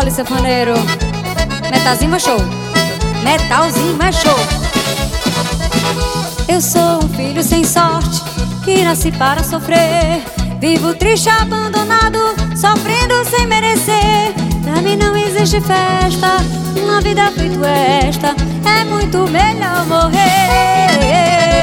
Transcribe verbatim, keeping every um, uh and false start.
Olha, sanfoneiro, metalzinho é show, metalzinho é show. Eu sou um filho sem sorte, que nasci para sofrer. Vivo triste, abandonado, sofrendo sem merecer. Pra mim não existe festa, uma vida feito esta, é muito melhor morrer.